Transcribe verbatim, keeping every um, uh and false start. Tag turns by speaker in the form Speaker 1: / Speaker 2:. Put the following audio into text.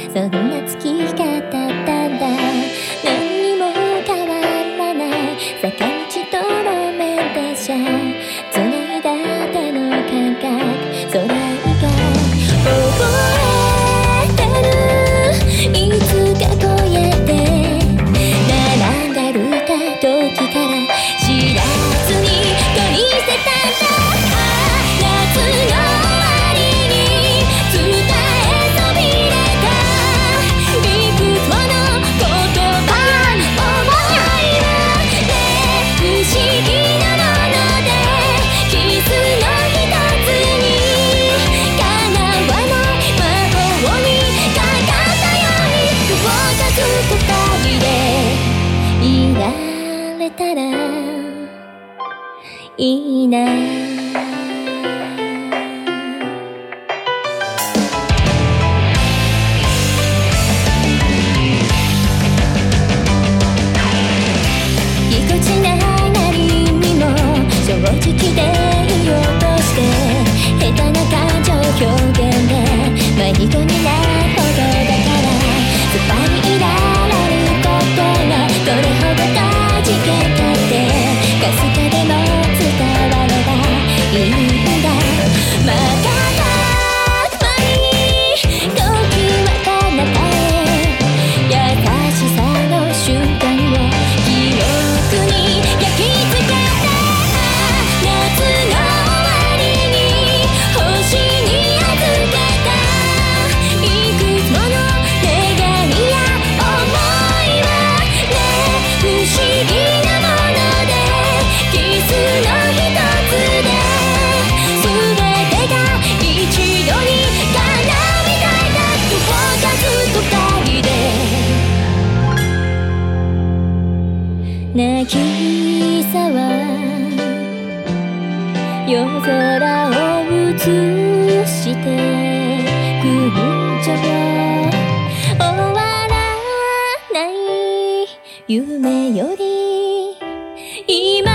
Speaker 1: そんな月日が経ったんだ。何にも変わらない坂道と路面電車、繋いだ手の感覚、それ以外覚えてる。いつかこうやって並んでるた時から知らずに恋してたんだ。夏の終わりに伝えそびれたいくつもの言葉や思いはね、不思議なものでキスの一つに叶わない魔法にかかったように、動かず二人でいられたらいいな。ぎこちないなりにも正直でいようとして、下手な感情表現で迷子になるほどだから、スパにいられることがどれほど大事かってかすかでも伝わればいいんだ。またたまに時は彼方へ、優しさの瞬間を記憶に焼き付けた。夏の終わりに星に預けたいくつもの願いや想いはね、不思議なものでキスの一つで全てが一度に叶うみたいだ。動かずと二人で泣きさは夜空を映して群青終わらない夢より今